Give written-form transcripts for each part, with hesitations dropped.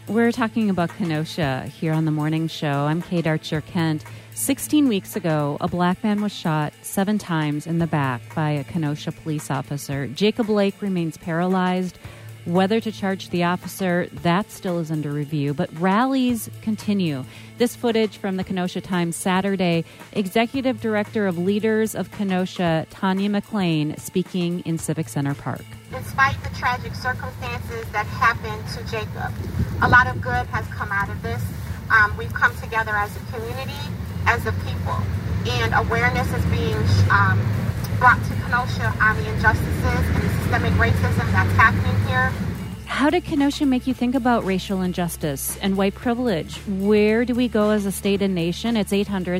We're talking about Kenosha here on the morning show. I'm Kate Archer-Kent. 16 weeks ago, a black man was shot 7 times in the back by a Kenosha police officer. Jacob Blake remains paralyzed. Whether to charge the officer, that still is under review, but rallies continue. This footage from the Kenosha Times Saturday, Executive Director of Leaders of Kenosha, Tanya McClain, speaking in Civic Center Park. Despite the tragic circumstances that happened to Jacob, a lot of good has come out of this. We've come together as a community, as a people, and awareness is being brought to Kenosha on the injustices and the systemic racism that's happening here. How did Kenosha make you think about racial injustice and white privilege? Where do we go as a state and nation? It's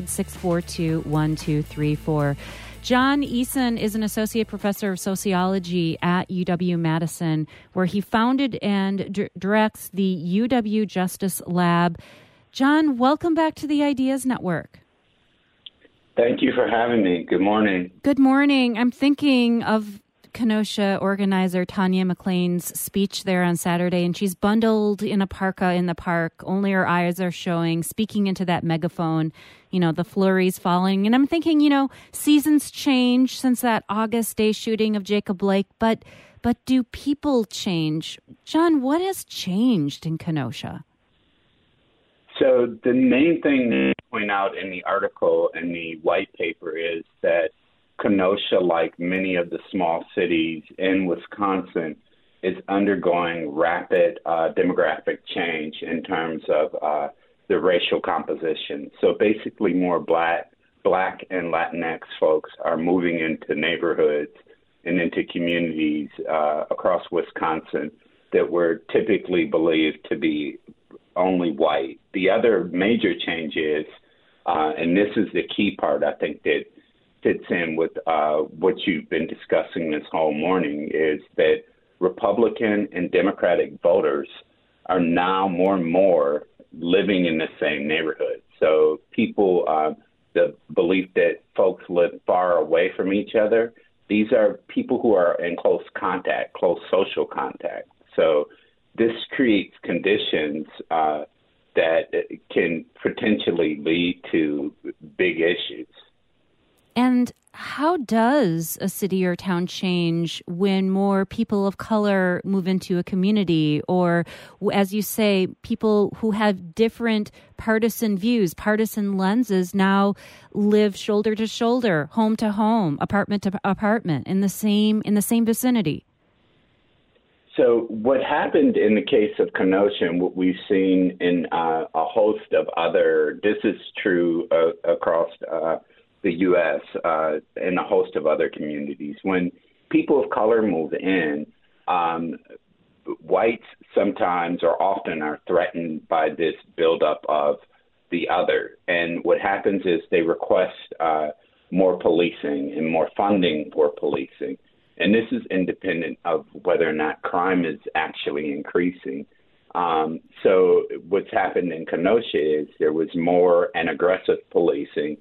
800-642-1234. John Eason is an associate professor of sociology at UW-Madison, where he founded and directs the UW Justice Lab. John, welcome back to the Ideas Network. Thank you for having me. Good morning. Good morning. I'm thinking of Kenosha organizer Tanya McClain's speech there on Saturday, and she's bundled in a parka in the park. Only her eyes are showing, speaking into that megaphone, the flurries falling. And I'm thinking, seasons change since that August day shooting of Jacob Blake, but do people change? John, what has changed in Kenosha? So the main thing to point out in the article in the white paper is that Kenosha, like many of the small cities in Wisconsin, is undergoing rapid demographic change in terms of the racial composition. So basically more Black and Latinx folks are moving into neighborhoods and into communities across Wisconsin that were typically believed to be only white. The other major change is, and this is the key part I think that fits in with what you've been discussing this whole morning, is that Republican and Democratic voters are now more and more living in the same neighborhood. So people, the belief that folks live far away from each other, these are people who are in close contact, close social contact. So this creates conditions that can potentially lead to big issues. And how does a city or town change when more people of color move into a community, or, as you say, people who have different partisan views, partisan lenses now live shoulder to shoulder, home to home, apartment to apartment in the same vicinity? So what happened in the case of Kenosha, and what we've seen in a host of other, this is true across the U.S. And a host of other communities, when people of color move in, whites sometimes or often are threatened by this buildup of the other. And what happens is they request more policing and more funding for policing. And this is independent of whether or not crime is actually increasing. So what's happened in Kenosha is there was more and aggressive policing.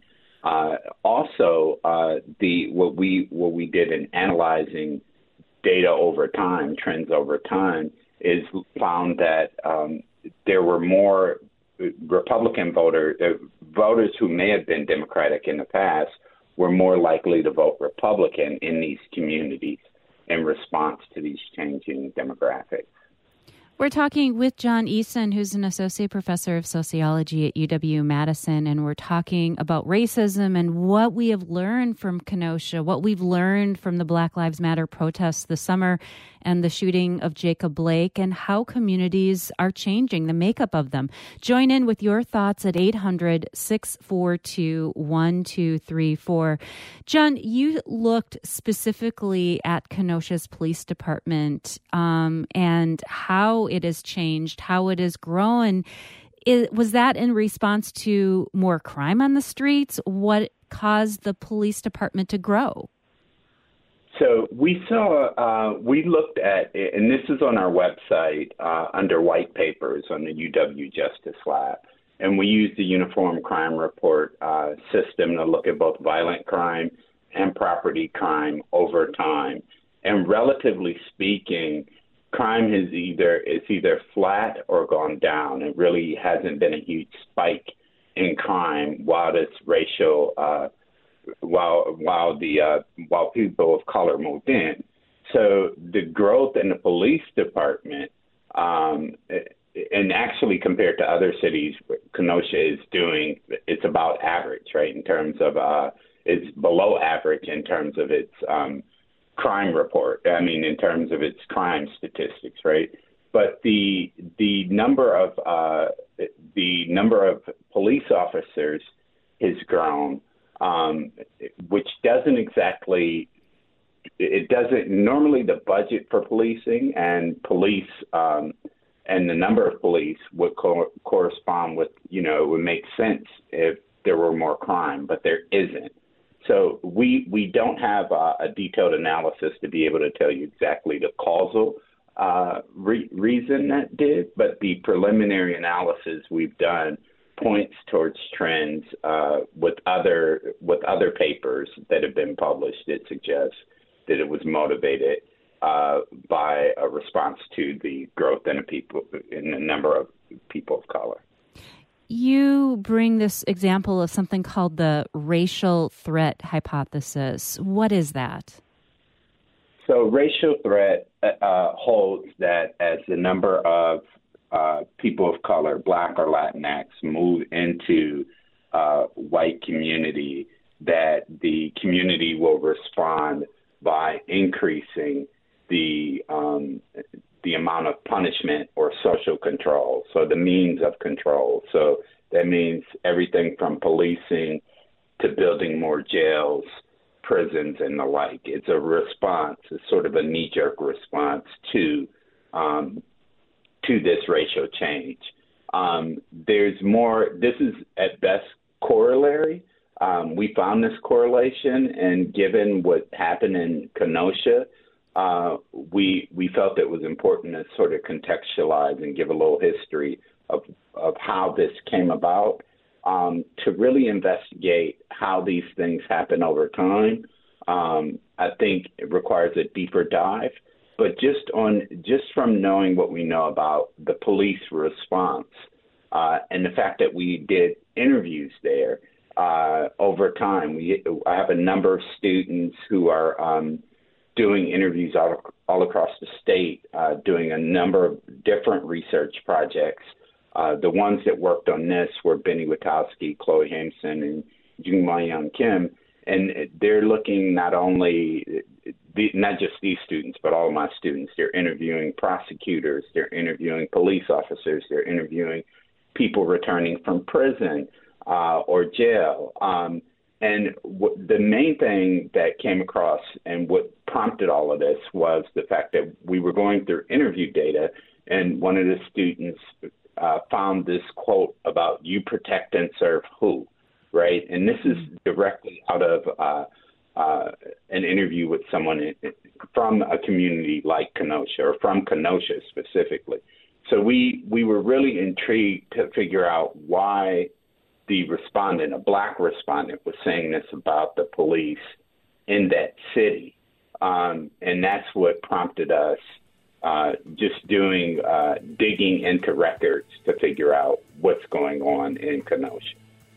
Also, what we did in analyzing data over time, trends over time, is found that there were more Republican voters who may have been Democratic in the past were more likely to vote Republican in these communities in response to these changing demographics. We're talking with John Eason, who's an associate professor of sociology at UW-Madison, and we're talking about racism and what we have learned from Kenosha, what we've learned from the Black Lives Matter protests this summer and the shooting of Jacob Blake, and how communities are changing, the makeup of them. Join in with your thoughts at 800-642-1234. John, you looked specifically at Kenosha's police department and how it has changed, how it has grown. Was that in response to more crime on the streets? What caused the police department to grow? So we looked at, and this is on our website under white papers on the UW Justice Lab, and we used the Uniform Crime Report system to look at both violent crime and property crime over time. And relatively speaking, crime is either flat or gone down. It really hasn't been a huge spike in crime while this racial while people of color moved in. So the growth in the police department, and actually compared to other cities, Kenosha is doing, it's about average, right? In terms of, it's below average in terms of its crime report. I mean, in terms of its crime statistics, right? But the number of police officers has grown, which doesn't exactly. It doesn't normally the budget for policing and police and the number of police would correspond with, it would make sense if there were more crime, but there isn't. So we don't have a detailed analysis to be able to tell you exactly the causal reason that did, but the preliminary analysis we've done points towards trends with other papers that have been published that suggest that it was motivated by a response to the growth in the number of people of color. You bring this example of something called the racial threat hypothesis. What is that? So racial threat holds that as the number of people of color, Black or Latinx, move into white community, that the community will respond by increasing the amount of punishment or social control, so the means of control. So that means everything from policing to building more jails, prisons, and the like. It's a response, it's sort of a knee-jerk response to this racial change. There's more. This is at best corollary. We found this correlation, and given what happened in Kenosha, we felt it was important to sort of contextualize and give a little history of how this came about, to really investigate how these things happen over time. I think it requires a deeper dive, but just from knowing what we know about the police response and the fact that we did interviews there over time, I have a number of students who are doing interviews all across the state, doing a number of different research projects. The ones that worked on this were Benny Witowski, Chloe Hameson, and Jung-Ma-Young Kim, and they're looking not just these students, but all of my students. They're interviewing prosecutors, they're interviewing police officers, they're interviewing people returning from prison or jail. And the main thing that came across and what prompted all of this was the fact that we were going through interview data, and one of the students found this quote about "you protect and serve who," right? And this is directly out of an interview with someone from a community like Kenosha, or from Kenosha specifically. So we were really intrigued to figure out why the respondent, a Black respondent, was saying this about the police in that city. And that's what prompted us just digging into records to figure out what's going on in Kenosha.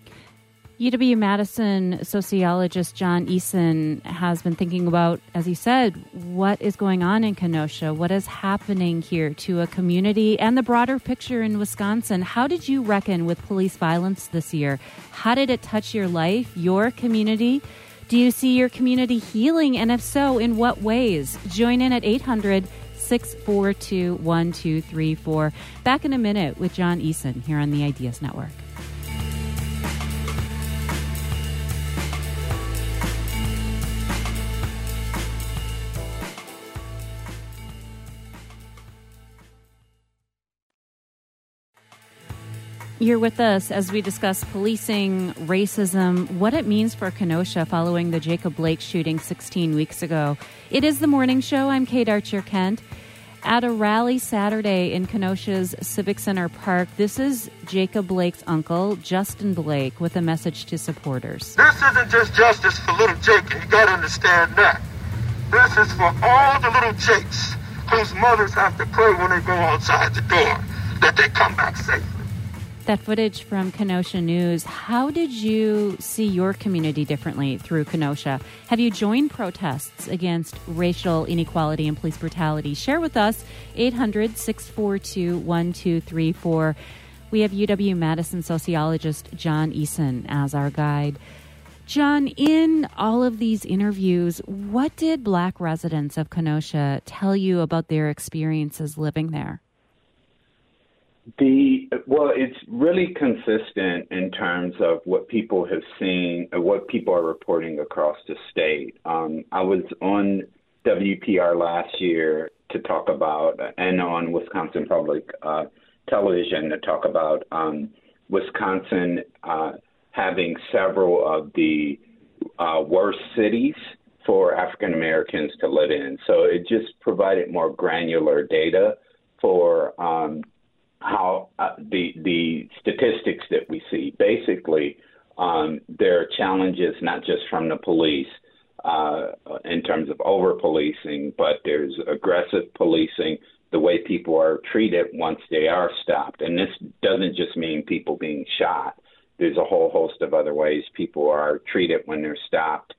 UW-Madison sociologist John Eason has been thinking about, as he said, what is going on in Kenosha, what is happening here to a community and the broader picture in Wisconsin. How did you reckon with police violence this year? How did it touch your life, your community? Do you see your community healing? And if so, in what ways? Join in at 800-642-1234. Back in a minute with John Eason here on the Ideas Network. You're with us as we discuss policing, racism, what it means for Kenosha following the Jacob Blake shooting 16 weeks ago. It is the morning show. I'm Kate Archer-Kent. At a rally Saturday in Kenosha's Civic Center Park, this is Jacob Blake's uncle, Justin Blake, with a message to supporters. This isn't just justice for little Jake, and you got to understand that. This is for all the little Jakes, whose mothers have to pray when they go outside the door that they come back safely. That footage from Kenosha News, how did you see your community differently through Kenosha? Have you joined protests against racial inequality and police brutality? Share with us, 800-642-1234. We have UW-Madison sociologist John Eason as our guide. John, in all of these interviews, what did Black residents of Kenosha tell you about their experiences living there? Well, it's really consistent in terms of what people have seen, what people are reporting across the state. I was on WPR last year to talk about, and on Wisconsin Public Television to talk about Wisconsin having several of the worst cities for African Americans to live in. So it just provided more granular data for how the statistics that we see. Basically, there are challenges not just from the police in terms of over-policing, but there's aggressive policing, the way people are treated once they are stopped. And this doesn't just mean people being shot. There's a whole host of other ways people are treated when they're stopped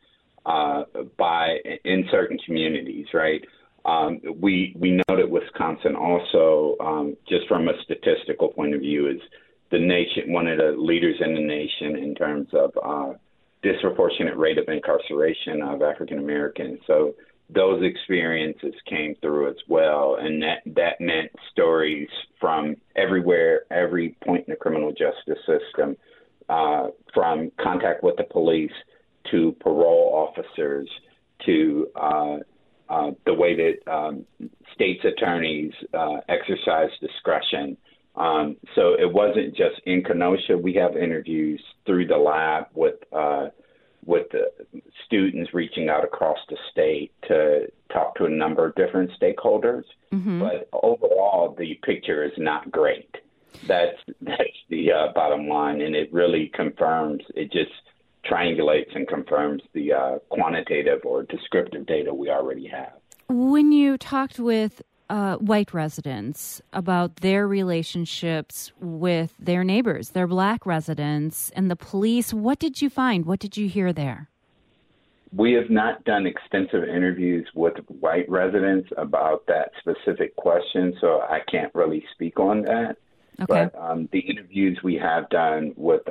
in certain communities, right? We know that Wisconsin also, just from a statistical point of view, is the nation, one of the leaders in the nation in terms of disproportionate rate of incarceration of African Americans. So those experiences came through as well, and that meant stories from everywhere, every point in the criminal justice system, from contact with the police to parole officers to the way that state's attorneys exercise discretion. So it wasn't just in Kenosha. We have interviews through the lab with the students reaching out across the state to talk to a number of different stakeholders. Mm-hmm. But overall, the picture is not great. That's the bottom line, and it really confirms, it just triangulates and confirms the quantitative or descriptive data we already have. When you talked with white residents about their relationships with their neighbors, their Black residents, and the police, what did you find? What did you hear there? We have not done extensive interviews with white residents about that specific question, so I can't really speak on that. Okay. But the interviews we have done with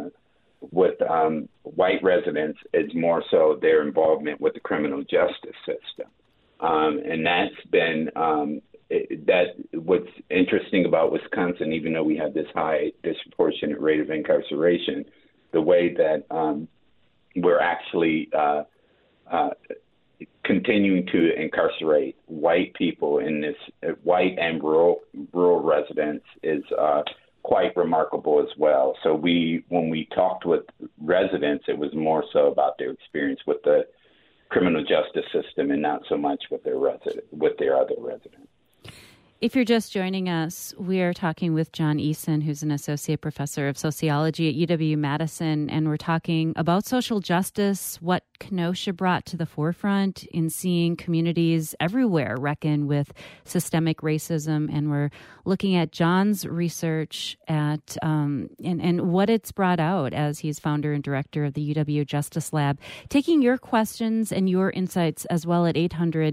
white residents is more so their involvement with the criminal justice system. And that's been what's interesting about Wisconsin, even though we have this high disproportionate rate of incarceration, the way that we're actually continuing to incarcerate white people in this white and rural residents is quite remarkable as well. So when we talked with residents, it was more so about their experience with the criminal justice system and not so much with their other residents. If you're just joining us, we are talking with John Eason, who's an associate professor of sociology at UW-Madison, and we're talking about social justice, what Kenosha brought to the forefront in seeing communities everywhere reckon with systemic racism, and we're looking at John's research at and what it's brought out as he's founder and director of the UW Justice Lab. Taking your questions and your insights as well at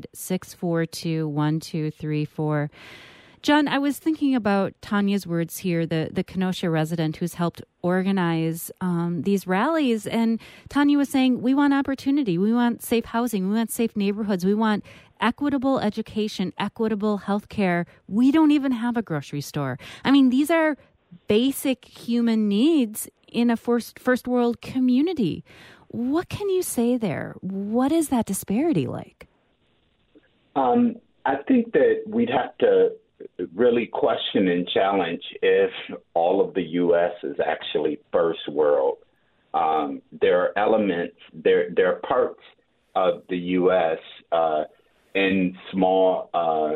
800-642-1234. John, I was thinking about Tanya's words here, the Kenosha resident who's helped organize these rallies. And Tanya was saying, we want opportunity. We want safe housing. We want safe neighborhoods. We want equitable education, equitable health care. We don't even have a grocery store. I mean, these are basic human needs in a first world community. What can you say there? What is that disparity like? I think that we'd have to really question and challenge if all of the U.S. is actually first world. There are elements, there are parts of the U.S. In small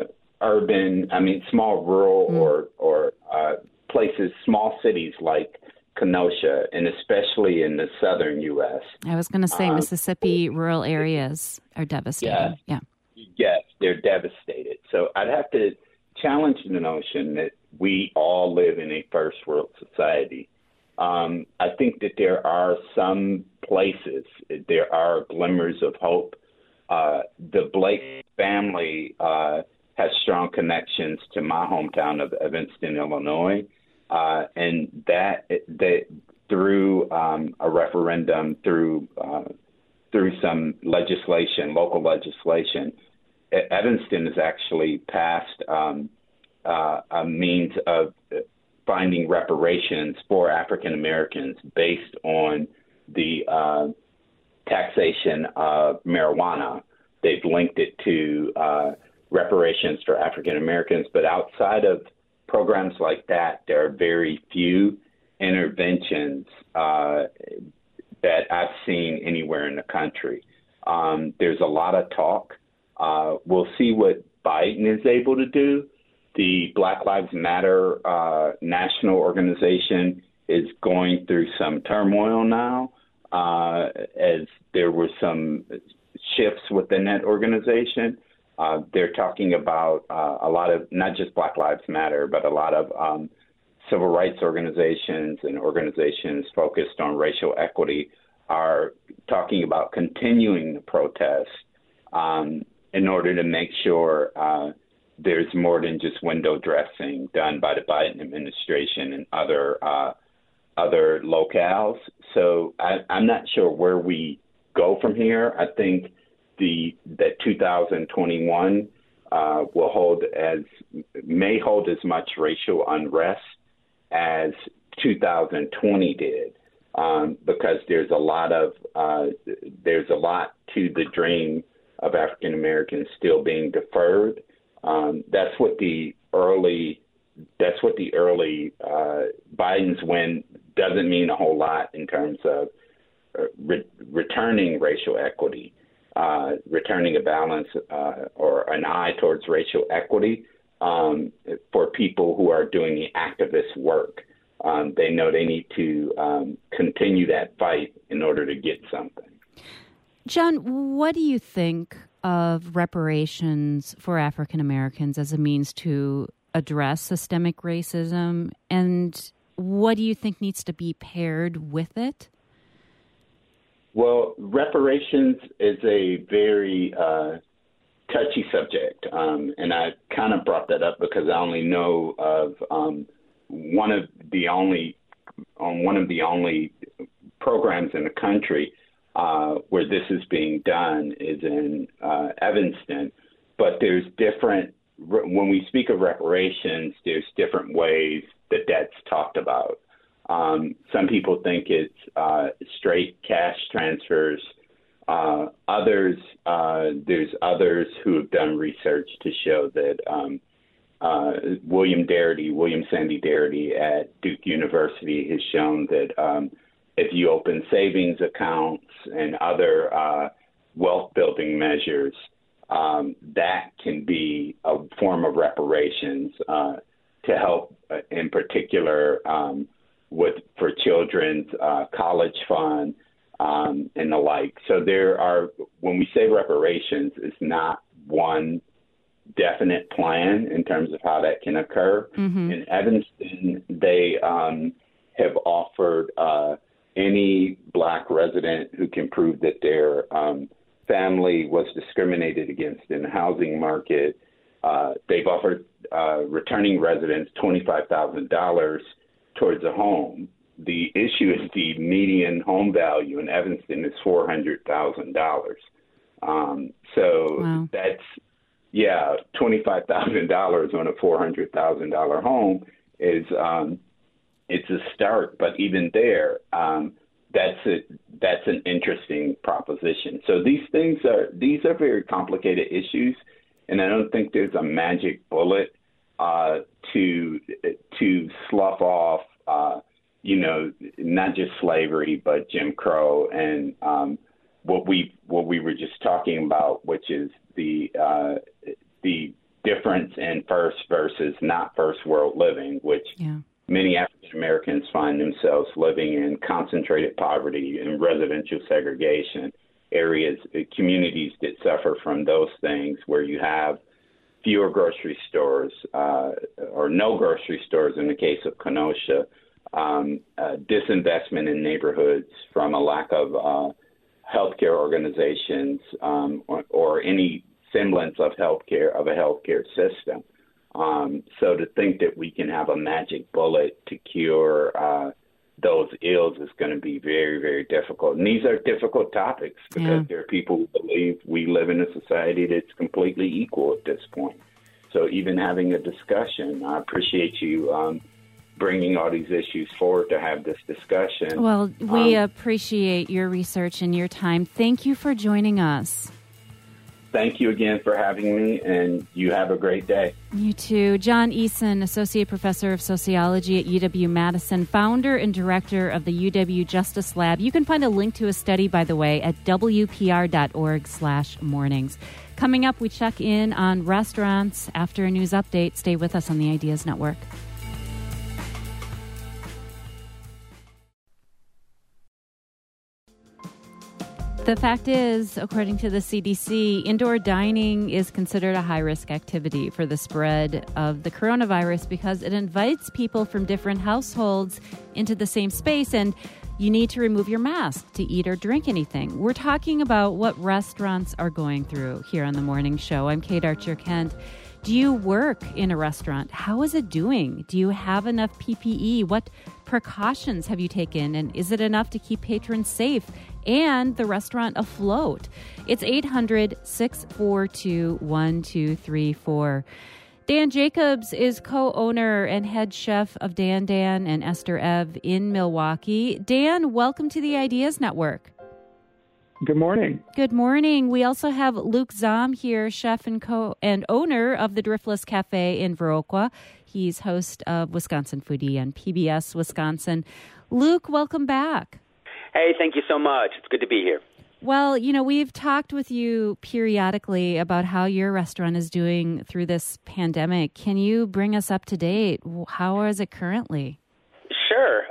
small rural or places, small cities like Kenosha, and especially in the southern U.S. I was going to say Mississippi rural areas are devastated. Yeah. Yes, they're devastated. So I'd have to challenge the notion that we all live in a first world society. I think that there are some places, there are glimmers of hope. The Blake family has strong connections to my hometown of Evanston, Illinois, and that through a referendum, through some legislation, local legislation, Evanston has actually passed a means of finding reparations for African Americans based on the taxation of marijuana. They've linked it to reparations for African Americans, but outside of programs like that, there are very few interventions that I've seen anywhere in the country. There's a lot of talk. We'll see what Biden is able to do. The Black Lives Matter national organization is going through some turmoil now, as there were some shifts within that organization. They're talking about a lot of, not just Black Lives Matter, but a lot of civil rights organizations and organizations focused on racial equity are talking about continuing the protest in order to make sure there's more than just window dressing done by the Biden administration and other locales. So I'm not sure where we go from here. I think that 2021 may hold as much racial unrest as 2020 did, because there's a lot to the dream of African Americans still being deferred. That's what the early Biden's win doesn't mean a whole lot in terms of returning racial equity, returning a balance or an eye towards racial equity for people who are doing the activist work. They know they need to continue that fight in order to get something. John, what do you think of reparations for African Americans as a means to address systemic racism, and what do you think needs to be paired with it? Well, reparations is a very touchy subject, and I kind of brought that up because I only know of one of the only programs in the country where this is being done is in Evanston. But there's different, when we speak of reparations, there's different ways that that's talked about. Some people think it's straight cash transfers. There's others who have done research to show that William Sandy Darity at Duke University has shown that if you open savings accounts and other wealth building measures, that can be a form of reparations to help, in particular, for children's college fund and the like. So when we say reparations, it's not one definite plan in terms of how that can occur. Mm-hmm. In Evanston, they have offered any Black resident who can prove that their family was discriminated against in the housing market. They've offered returning residents $25,000 towards a home. The issue is the median home value in Evanston is $400,000. Wow. That's, $25,000 on a $400,000 home is it's a start, but even there, that's an interesting proposition. So these are very complicated issues, and I don't think there's a magic bullet to slough off, not just slavery, but Jim Crow and what we were just talking about, which is the difference in first versus not first world living, which many African Americans find themselves living in concentrated poverty and residential segregation areas, communities that suffer from those things, where you have fewer grocery stores or no grocery stores in the case of Kenosha, disinvestment in neighborhoods from a lack of healthcare organizations or any semblance of healthcare, of a healthcare system. So to think that we can have a magic bullet to cure those ills is going to be very, very difficult. And these are difficult topics because there are people who believe we live in a society that's completely equal at this point. So even having a discussion, I appreciate you bringing all these issues forward to have this discussion. Well, we appreciate your research and your time. Thank you for joining us. Thank you again for having me, and you have a great day. You too. John Eason, Associate Professor of Sociology at UW-Madison, founder and director of the UW Justice Lab. You can find a link to his study, by the way, at wpr.org/mornings. Coming up, we check in on restaurants after a news update. Stay with us on the Ideas Network. The fact is, according to the CDC, indoor dining is considered a high-risk activity for the spread of the coronavirus because it invites people from different households into the same space, and you need to remove your mask to eat or drink anything. We're talking about what restaurants are going through here on The Morning Show. I'm Kate Archer-Kent. Do you work in a restaurant? How is it doing? Do you have enough PPE? What precautions have you taken? And is it enough to keep patrons safe and the restaurant afloat? It's 800-642-1234. Dan Jacobs is co-owner and head chef of Dan Dan and Esther Ev in Milwaukee. Dan, welcome to the Ideas Network. Good morning. Good morning. We also have Luke Zahm here, chef and owner of the Driftless Cafe in Viroqua. He's host of Wisconsin Foodie on PBS Wisconsin. Luke, welcome back. Hey, thank you so much. It's good to be here. Well, you know, we've talked with you periodically about how your restaurant is doing through this pandemic. Can you bring us up to date? How is it currently? Sure.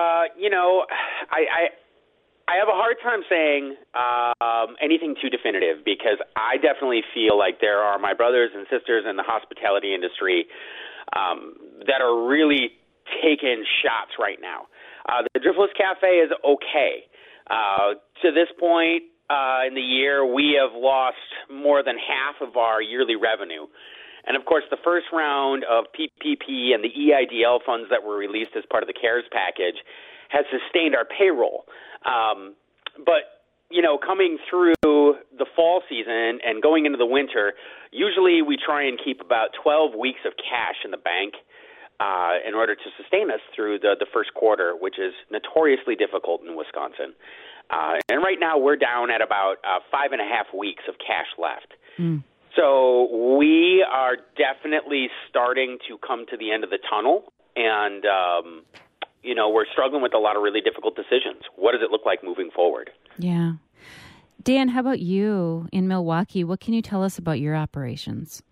I have a hard time saying anything too definitive because I definitely feel like there are my brothers and sisters in the hospitality industry that are really taking shots right now. The Driftless Cafe is okay. To this point in the year, we have lost more than half of our yearly revenue. And, of course, the first round of PPP and the EIDL funds that were released as part of the CARES package has sustained our payroll. But, you know, coming through the fall season and going into the winter, usually we try and keep about 12 weeks of cash in the bank in order to sustain us through the first quarter, which is notoriously difficult in Wisconsin. And right now we're down at about 5.5 weeks of cash left. Mm. So we are definitely starting to come to the end of the tunnel, and we're struggling with a lot of really difficult decisions. What does it look like moving forward? Yeah. Dan, how about you in Milwaukee? What can you tell us about your operations?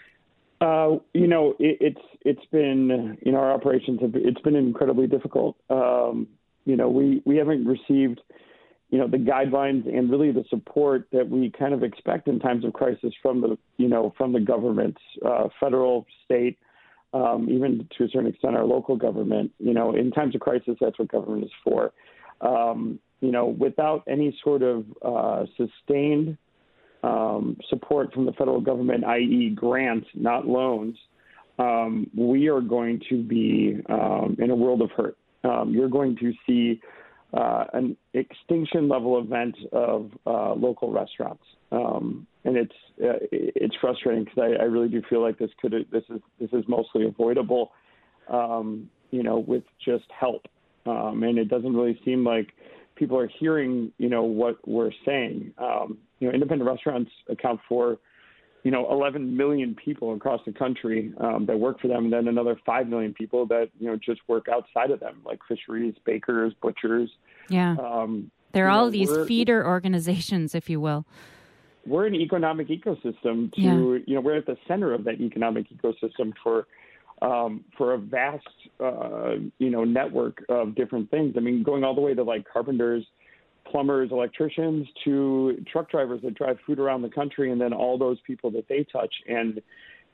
It's been, our operations it's been incredibly difficult. We haven't received, the guidelines and really the support that we kind of expect in times of crisis from the governments, federal, state, even to a certain extent our local government. In times of crisis, that's what government is for. Without any sort of sustained support from the federal government, i.e. grants, not loans, we are going to be in a world of hurt. You're going to see an extinction level event of local restaurants, and it's frustrating because I really do feel like this is mostly avoidable, with just help, and it doesn't really seem like people are hearing what we're saying. Independent restaurants account for 11 million people across the country that work for them, and then another 5 million people that just work outside of them, like fisheries, bakers, butchers. Yeah, there are all these feeder organizations, if you will. We're an economic ecosystem. We're at the center of that economic ecosystem for a vast network of different things. I mean, going all the way to like carpenters, plumbers, electricians, to truck drivers that drive food around the country, and then all those people that they touch. And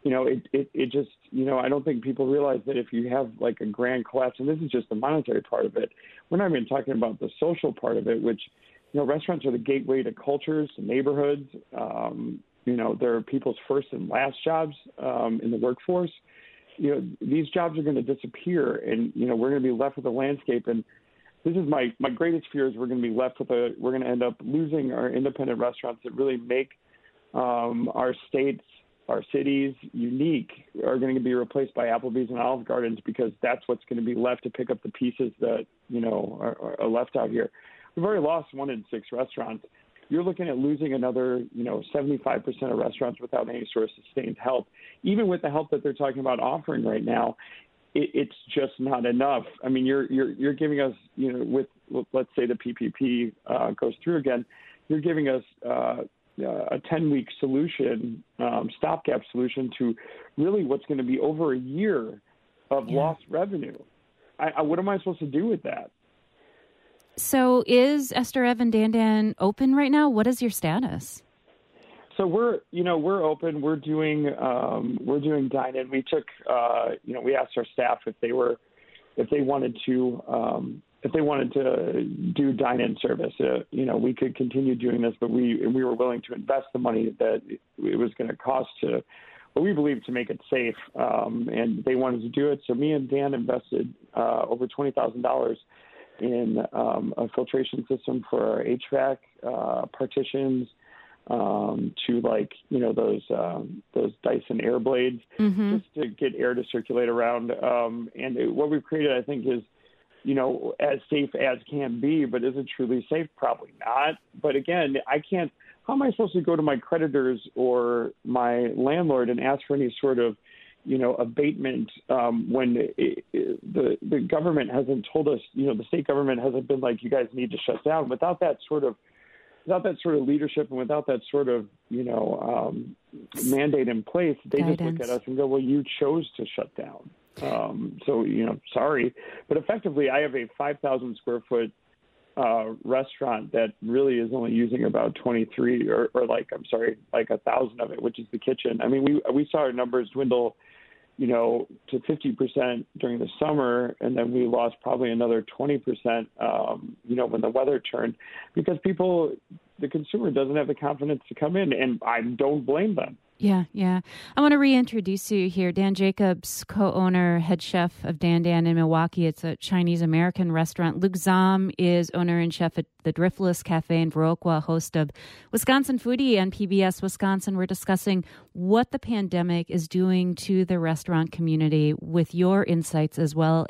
it just, I don't think people realize that if you have like a grand collapse, and this is just the monetary part of it, we're not even talking about the social part of it, which, restaurants are the gateway to cultures, to neighborhoods. They're people's first and last jobs in the workforce. These jobs are going to disappear, and, we're going to be left with a landscape. And this is my greatest fear is we're going to be left with we're going to end up losing our independent restaurants that really make our states, our cities unique, are going to be replaced by Applebee's and Olive Gardens, because that's what's going to be left to pick up the pieces that, are left out here. We've already lost 1 in 6 restaurants. You're looking at losing another, 75% of restaurants without any sort of sustained help. Even with the help that they're talking about offering right now, it's just not enough. I mean, you're giving us, with let's say the PPP goes through again, you're giving us a 10-week solution, stopgap solution to really what's going to be over a year of lost revenue. What am I supposed to do with that? So is Esther Evan Dan Dan open right now? What is your status? So we're open. We're doing dine-in. We took, we asked our staff if they wanted to do dine-in service. We could continue doing this, but we were willing to invest the money that it was going to cost to, what we believe, to make it safe. And they wanted to do it. So me and Dan invested over $20,000 in a filtration system for our HVAC, partitions, to those Dyson air blades, just to get air to circulate around. What we've created, I think, is, as safe as can be, but is it truly safe? Probably not. But again, how am I supposed to go to my creditors or my landlord and ask for any sort of, abatement when the government hasn't told us, the state government hasn't been like, you guys need to shut down. Without that sort of leadership and without that sort of, mandate in place, they just look at us and go, well, you chose to shut down. Sorry. But effectively, I have a 5,000 square foot restaurant that really is only using about 23 or 1,000 of it, which is the kitchen. I mean, we saw our numbers dwindle, to 50% during the summer, and then we lost probably another 20%, when the weather turned, because the consumer doesn't have the confidence to come in, and I don't blame them. Yeah. I want to reintroduce you here. Dan Jacobs, co-owner, head chef of Dan Dan in Milwaukee. It's a Chinese-American restaurant. Luke Zahm is owner and chef at the Driftless Cafe in Viroqua, host of Wisconsin Foodie on PBS Wisconsin. We're discussing what the pandemic is doing to the restaurant community with your insights as well.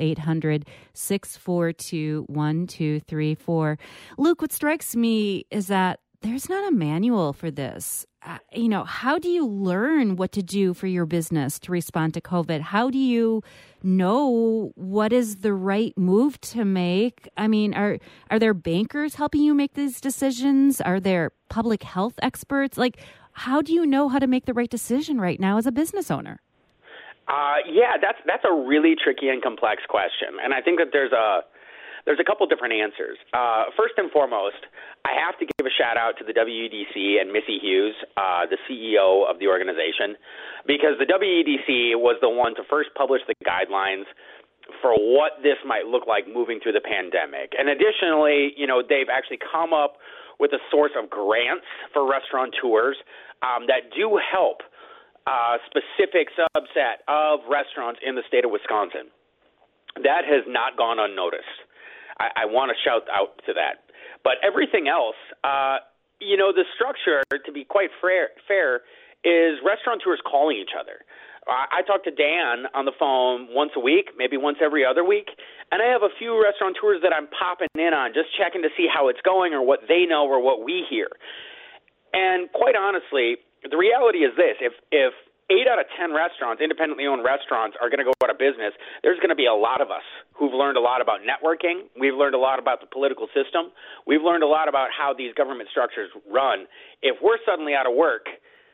800-642-1234. Luke, what strikes me is that there's not a manual for this. How do you learn what to do for your business to respond to COVID? How do you know what is the right move to make? I mean, are there bankers helping you make these decisions? Are there public health experts? How do you know how to make the right decision right now as a business owner? That's a really tricky and complex question. And I think that there's a couple different answers. First and foremost, I have to give a shout out to the WEDC and Missy Hughes, the CEO of the organization, because the WEDC was the one to first publish the guidelines for what this might look like moving through the pandemic. And additionally, they've actually come up with a source of grants for restaurateurs that do help a specific subset of restaurants in the state of Wisconsin. That has not gone unnoticed. I want to shout out to that. But everything else, the structure, to be quite fair, is restaurateurs calling each other. I talk to Dan on the phone once a week, maybe once every other week, and I have a few restaurateurs that I'm popping in on, just checking to see how it's going or what they know or what we hear. And quite honestly, the reality is this: if 8 out of 10 restaurants, independently owned restaurants, are going to go out of business, there's going to be a lot of us who've learned a lot about networking. We've learned a lot about the political system. We've learned a lot about how these government structures run. If we're suddenly out of work,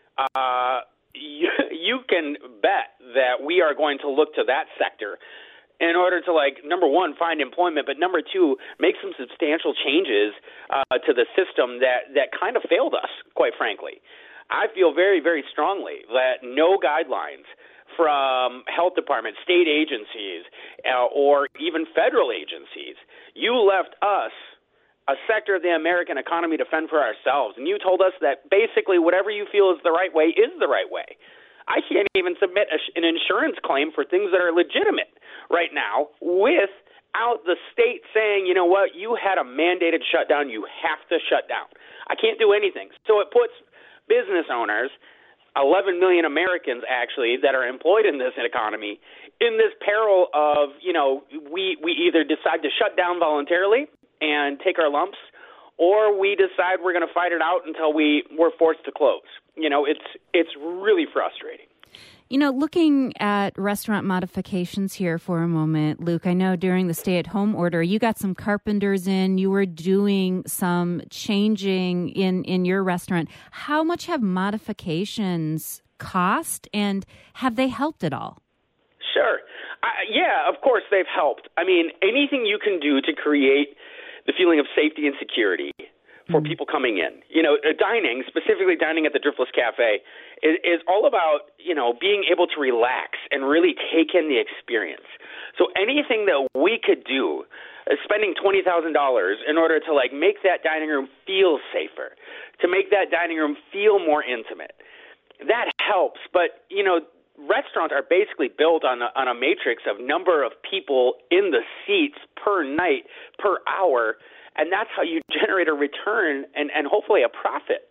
you can bet that we are going to look to that sector in order to, number one, find employment, but number two, make some substantial changes to the system that kind of failed us, quite frankly. I feel very, very strongly that no guidelines from health departments, state agencies, or even federal agencies. You left us, a sector of the American economy, to fend for ourselves, and you told us that basically whatever you feel is the right way is the right way. I can't even submit an insurance claim for things that are legitimate right now without the state saying, you know what, you had a mandated shutdown, you have to shut down. I can't do anything. So it puts business owners, 11 million Americans actually that are employed in this economy, in this peril of, we either decide to shut down voluntarily and take our lumps, or we decide we're going to fight it out until we're forced to close. It's really frustrating. Looking at restaurant modifications here for a moment, Luke, I know during the stay-at-home order, you got some carpenters in. You were doing some changing in your restaurant. How much have modifications cost, and have they helped at all? Sure. Yeah, of course they've helped. I mean, anything you can do to create the feeling of safety and security for people coming in. Dining, specifically dining at the Driftless Cafe, is all about, being able to relax and really take in the experience. So anything that we could do, spending $20,000 in order to make that dining room feel safer, to make that dining room feel more intimate, that helps. But, restaurants are basically built on a matrix of number of people in the seats per night, per hour, and that's how you generate a return and hopefully a profit.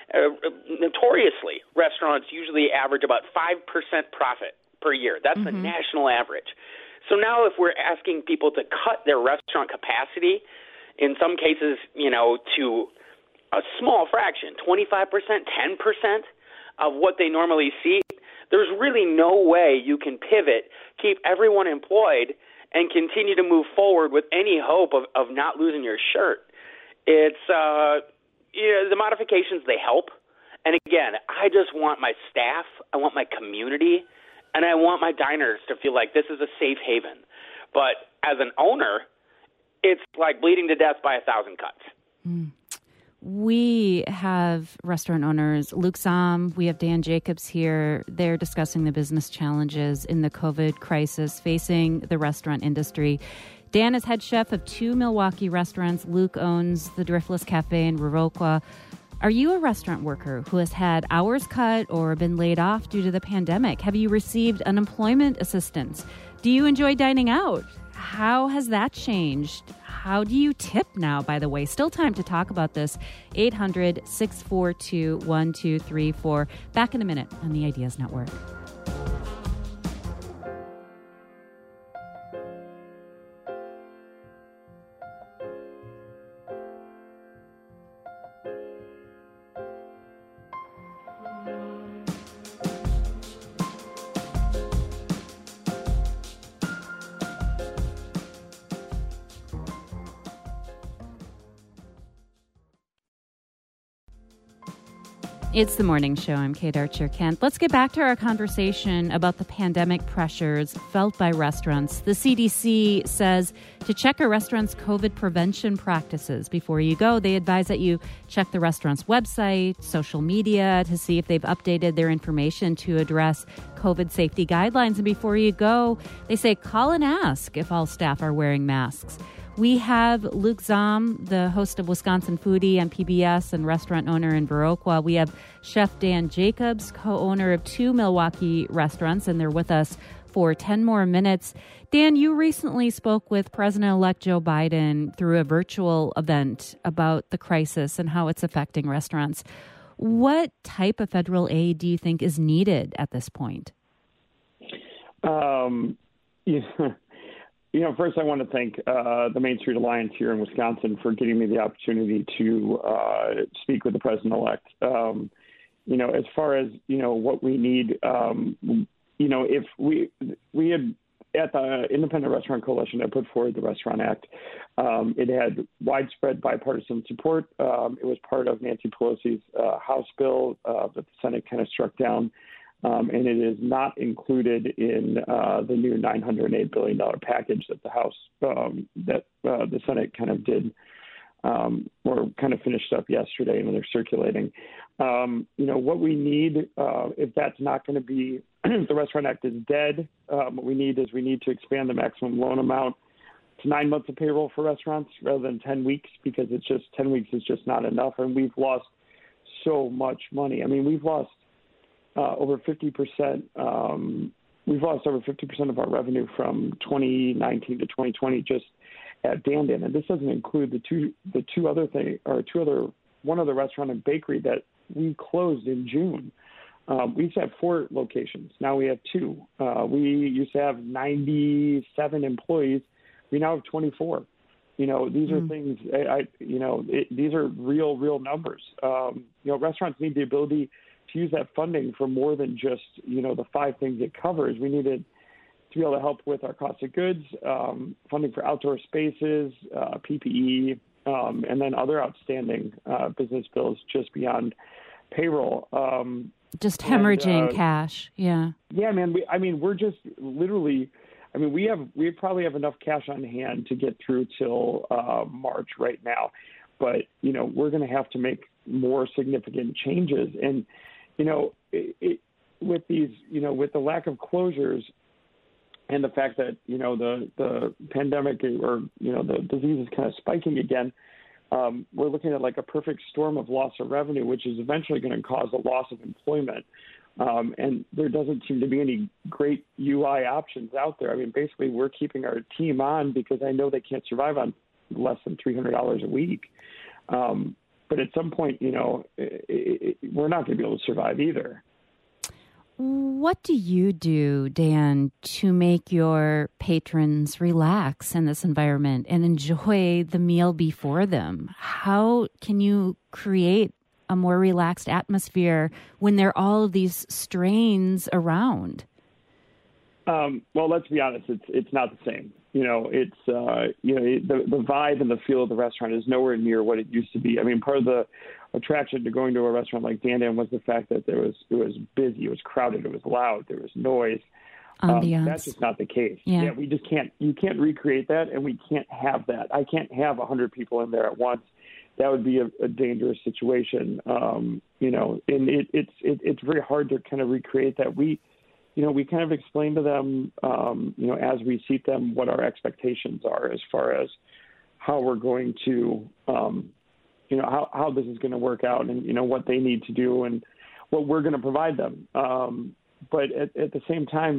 Notoriously, restaurants usually average about 5% profit per year. That's the national average. So now if we're asking people to cut their restaurant capacity, in some cases, to a small fraction, 25%, 10% of what they normally see, there's really no way you can pivot, keep everyone employed, and continue to move forward with any hope of not losing your shirt. It's the modifications, they help. And again, I just want my staff, I want my community, and I want my diners to feel like this is a safe haven. But as an owner, it's like bleeding to death by 1,000 cuts. We have restaurant owners, Luke Zahm, we have Dan Jacobs here. They're discussing the business challenges in the COVID crisis facing the restaurant industry. Dan is head chef of 2 Milwaukee restaurants. Luke owns the Driftless Cafe in Viroqua. Are you a restaurant worker who has had hours cut or been laid off due to the pandemic? Have you received unemployment assistance? Do you enjoy dining out? How has that changed? How do you tip now, by the way? Still time to talk about this. 800-642-1234. Back in a minute on the Ideas Network. It's the morning show. I'm Kate Archer-Kent. Let's get back to our conversation about the pandemic pressures felt by restaurants. The CDC says to check a restaurant's COVID prevention practices before you go. They advise that you check the restaurant's website, social media to see if they've updated their information to address COVID safety guidelines. And before you go, they say call and ask if all staff are wearing masks. We have Luke Zahm, the host of Wisconsin Foodie on PBS and restaurant owner in Viroqua. We have Chef Dan Jacobs, co-owner of 2 Milwaukee restaurants, and they're with us for 10 more minutes. Dan, you recently spoke with President-elect Joe Biden through a virtual event about the crisis and how it's affecting restaurants. What type of federal aid do you think is needed at this point? First I want to thank the Main Street Alliance here in Wisconsin for getting me the opportunity to speak with the president-elect. As far as, what we need, if we had at the Independent Restaurant Coalition that put forward the Restaurant Act, it had widespread bipartisan support. It was part of Nancy Pelosi's House bill that the Senate kind of struck down. And it is not included in the new $908 billion package that the House, the Senate kind of did, or kind of finished up yesterday when they're circulating. What we need, if that's not going to be, the Restaurant Act is dead, what we need to expand the maximum loan amount to 9 months of payroll for restaurants rather than 10 weeks, because 10 weeks is just not enough. And we've lost so much money. I mean, we've lost over 50%. We've lost over 50% of our revenue from 2019 to 2020 just at Dandan, and this doesn't include one other restaurant and bakery that we closed in June. We used to have 4 locations. Now we have 2. We used to have 97 employees. We now have 24. These are things. These are real numbers. Restaurants need the ability to use that funding for more than just the 5 things it covers. We needed to be able to help with our cost of goods, funding for outdoor spaces, PPE, and then other outstanding business bills just beyond payroll. Just hemorrhaging cash. Yeah. Yeah, man. We're just literally. We probably have enough cash on hand to get through till March right now, but we're going to have to make more significant changes. And with these, with the lack of closures and the fact that the pandemic or the disease is kind of spiking again, we're looking at like a perfect storm of loss of revenue, which is eventually going to cause a loss of employment. And there doesn't seem to be any great UI options out there. Basically, we're keeping our team on because I know they can't survive on less than $300 a week. But at some point, we're not going to be able to survive either. What do you do, Dan, to make your patrons relax in this environment and enjoy the meal before them? How can you create a more relaxed atmosphere when there are all of these strains around? Well, let's be honest, it's not the same. The vibe and the feel of the restaurant is nowhere near what it used to be. Part of the attraction to going to a restaurant like Dandan was the fact that it was busy, it was crowded, it was loud, there was noise. That's just not the case. Yeah, we just can't. You can't recreate that, and we can't have that. I can't have 100 people in there at once. That would be a dangerous situation. And it's very hard to kind of recreate that. We kind of explain to them, as we seat them, what our expectations are as far as how we're going to, how this is going to work out, and what they need to do and what we're going to provide them. But at the same time,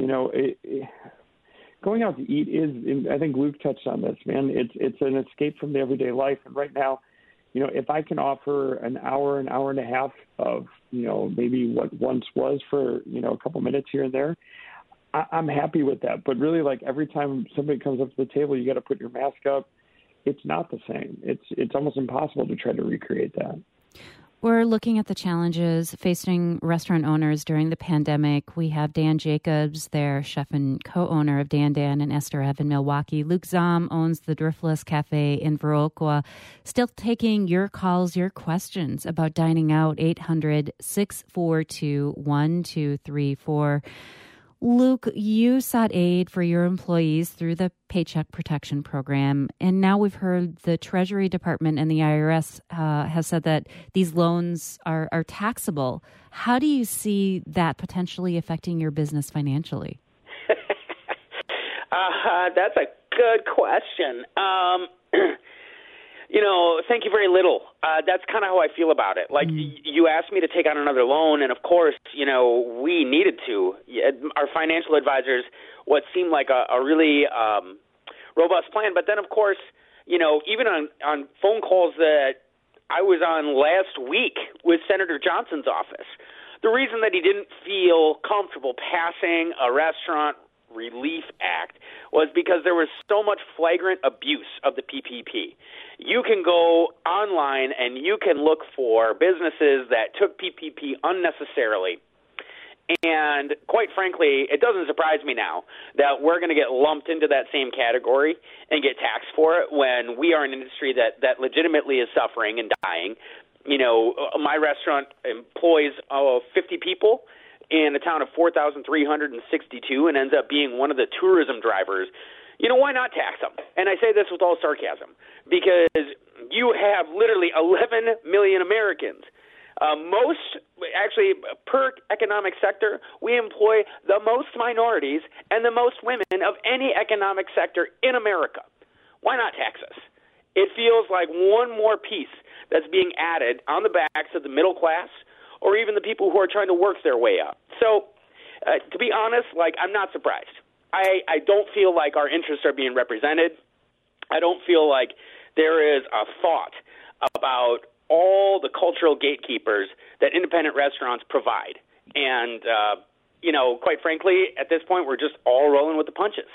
going out to eat is, I think Luke touched on this, man. It's an escape from the everyday life. And right now, if I can offer an hour and a half of, maybe what once was for, a couple minutes here and there, I'm happy with that. But really, like, every time somebody comes up to the table, you got to put your mask up. It's not the same. It's almost impossible to try to recreate that. We're looking at the challenges facing restaurant owners during the pandemic. We have Dan Jacobs, their chef and co-owner of Dandan, and Esther Ev in Milwaukee. Luke Zahm owns the Driftless Cafe in Viroqua. Still taking your calls, your questions about dining out, 800-642-1234. Luke, you sought aid for your employees through the Paycheck Protection Program, and now we've heard the Treasury Department and the IRS has said that these loans are taxable. How do you see that potentially affecting your business financially? That's a good question. Thank you very little. That's kind of how I feel about it. Like, you asked me to take on another loan, and of course, we needed to. Our financial advisors, what seemed like a really robust plan. But then, of course, even on phone calls that I was on last week with Senator Johnson's office, the reason that he didn't feel comfortable passing a restaurant Relief Act was because there was so much flagrant abuse of the PPP. You can go online and you can look for businesses that took PPP unnecessarily. And quite frankly, it doesn't surprise me now that we're going to get lumped into that same category and get taxed for it when we are an industry that legitimately is suffering and dying. My restaurant employs 50 people in a town of 4,362 and ends up being one of the tourism drivers. Why not tax them? And I say this with all sarcasm because you have literally 11 million Americans Per economic sector, we employ the most minorities and the most women of any economic sector in America. Why not tax us? It feels like one more piece that's being added on the backs of the middle class or even the people who are trying to work their way up. So, to be honest, I'm not surprised. I don't feel like our interests are being represented. I don't feel like there is a thought about all the cultural gatekeepers that independent restaurants provide. And, quite frankly, at this point, we're just all rolling with the punches.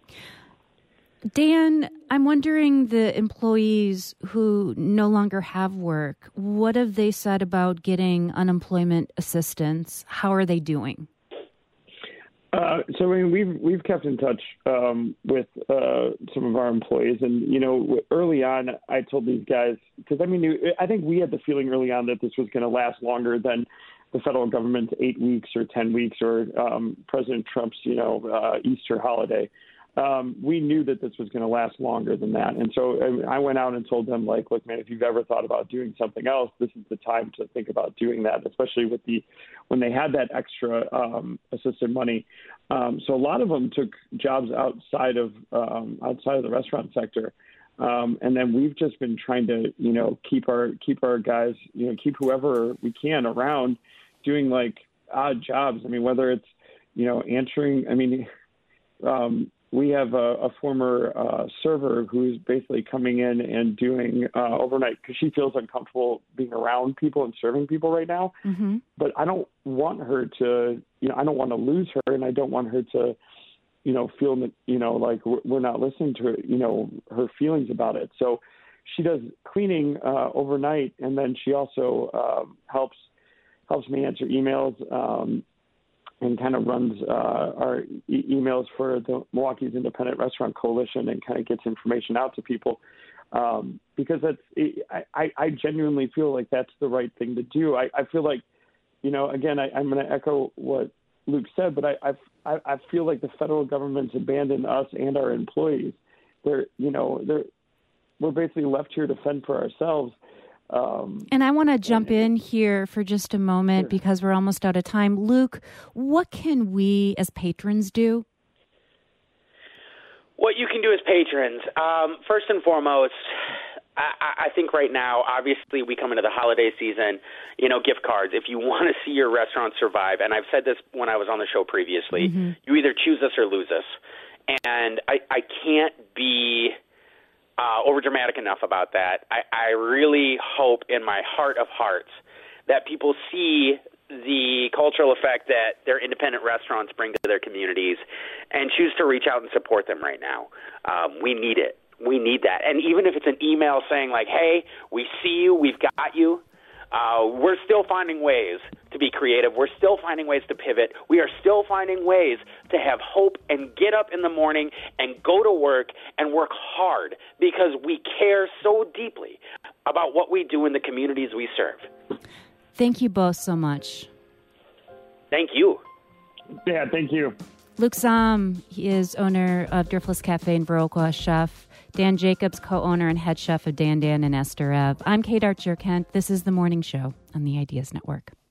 Dan, I'm wondering the employees who no longer have work, what have they said about getting unemployment assistance? How are they doing? We've kept in touch with some of our employees, and early on, I told these guys because I think we had the feeling early on that this was going to last longer than the federal government's 8 weeks or 10 weeks or President Trump's Easter holiday. We knew that this was going to last longer than that, and so I went out and told them, look, man, if you've ever thought about doing something else, this is the time to think about doing that, especially when they had that extra assisted money. So a lot of them took jobs outside of the restaurant sector, and then we've just been trying to keep our guys, keep whoever we can around doing odd jobs. Whether it's answering. We have a former server who's basically coming in and doing overnight because she feels uncomfortable being around people and serving people right now. Mm-hmm. But I don't want her to, I don't want to lose her, and I don't want her to, feel that, like we're not listening to her, her feelings about it. So she does cleaning overnight, and then she also helps me answer emails. And kind of runs our emails for the Milwaukee's Independent Restaurant Coalition and kind of gets information out to people because I genuinely feel like that's the right thing to do. I feel like, again, I'm going to echo what Luke said, but I feel like the federal government's abandoned us and our employees. We're basically left here to fend for ourselves. And I want to jump in here for just a moment because we're almost out of time. Luke, what can we as patrons do? What you can do as patrons, first and foremost, I think right now, obviously, we come into the holiday season, gift cards. If you want to see your restaurant survive, and I've said this when I was on the show previously, you either choose us or lose us. And I can't be overdramatic enough about that. I really hope in my heart of hearts that people see the cultural effect that their independent restaurants bring to their communities and choose to reach out and support them right now. We need it. We need that. And even if it's an email saying hey, we see you, we've got you, we're still finding ways to be creative. We're still finding ways to pivot. We are still finding ways to have hope and get up in the morning and go to work and work hard because we care so deeply about what we do in the communities we serve. Thank you both so much. Thank you. Yeah, thank you. Luke Zahm, he is owner of Driftless Cafe in Viroqua, chef. Dan Jacobs, co-owner and head chef of Dan Dan and Esther Ev. I'm Kate Archer Kent. This is The Morning Show on the Ideas Network.